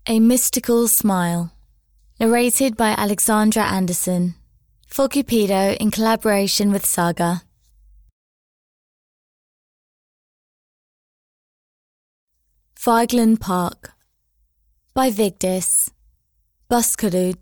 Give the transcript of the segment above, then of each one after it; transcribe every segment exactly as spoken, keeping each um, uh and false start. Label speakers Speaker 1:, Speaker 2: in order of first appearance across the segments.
Speaker 1: A Mystical Smile. Narrated by Alexandra Anderson. For Cupido in collaboration with Saga. Vigeland Park. By Vigdis. Buskerud.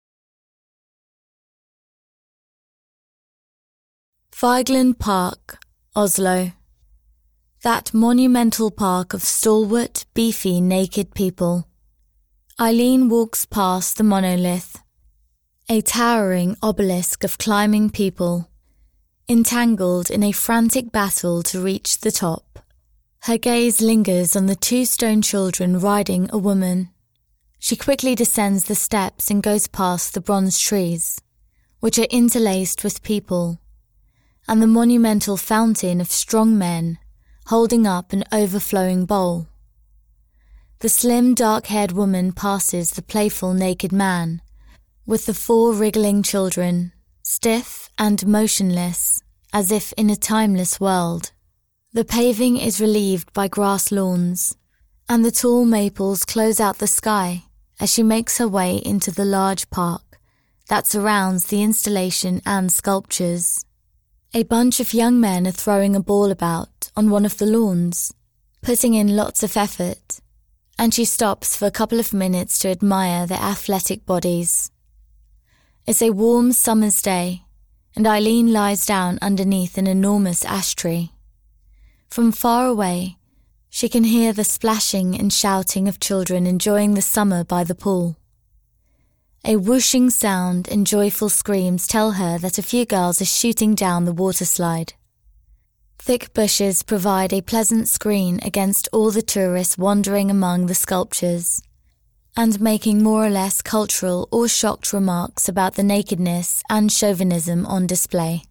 Speaker 1: Vigeland Park, Oslo. That monumental park of stalwart, beefy, naked people. Eileen walks past the monolith, a towering obelisk of climbing people, entangled in a frantic battle to reach the top. Her gaze lingers on the two stone children riding a woman. She quickly descends the steps and goes past the bronze trees, which are interlaced with people, and the monumental fountain of strong men holding up an overflowing bowl. The slim, dark-haired woman passes the playful naked man, with the four wriggling children, stiff and motionless, as if in a timeless world. The paving is relieved by grass lawns, and the tall maples close out the sky as she makes her way into the large park that surrounds the installation and sculptures. A bunch of young men are throwing a ball about on one of the lawns, putting in lots of effort, and she stops for a couple of minutes to admire their athletic bodies. It's a warm summer's day, and Eileen lies down underneath an enormous ash tree. From far away, she can hear the splashing and shouting of children enjoying the summer by the pool. A whooshing sound and joyful screams tell her that a few girls are shooting down the water slide. Thick bushes provide a pleasant screen against all the tourists wandering among the sculptures, and making more or less cultural or shocked remarks about the nakedness and chauvinism on display.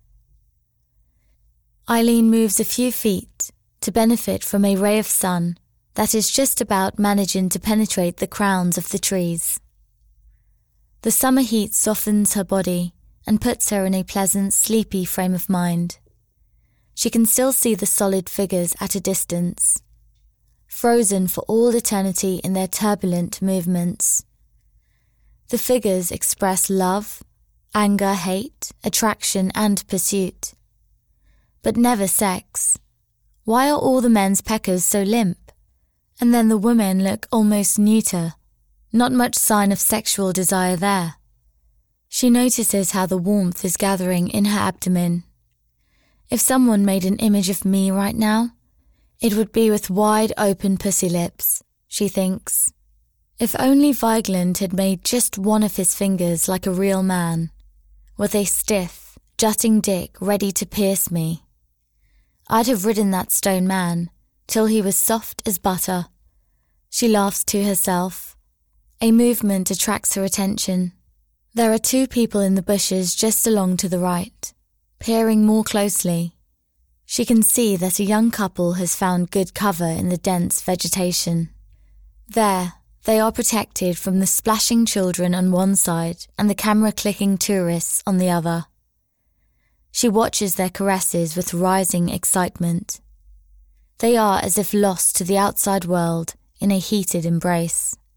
Speaker 1: Eileen moves a few feet to benefit from a ray of sun that is just about managing to penetrate the crowns of the trees. The summer heat softens her body and puts her in a pleasant, sleepy frame of mind. She can still see the solid figures at a distance, frozen for all eternity in their turbulent movements. The figures express love, anger, hate, attraction, and pursuit. But never sex. Why are all the men's peckers so limp? And then the women look almost neuter. Not much sign of sexual desire there. She notices how the warmth is gathering in her abdomen. If someone made an image of me right now, it would be with wide open pussy lips, she thinks. If only Vigeland had made just one of his fingers like a real man, with a stiff, jutting dick ready to pierce me. I'd have ridden that stone man till he was soft as butter. She laughs to herself. A movement attracts her attention. There are two people in the bushes just along to the right. Peering more closely, she can see that a young couple has found good cover in the dense vegetation. There, they are protected from the splashing children on one side and the camera-clicking tourists on the other. She watches their caresses with rising excitement. They are as if lost to the outside world in a heated embrace.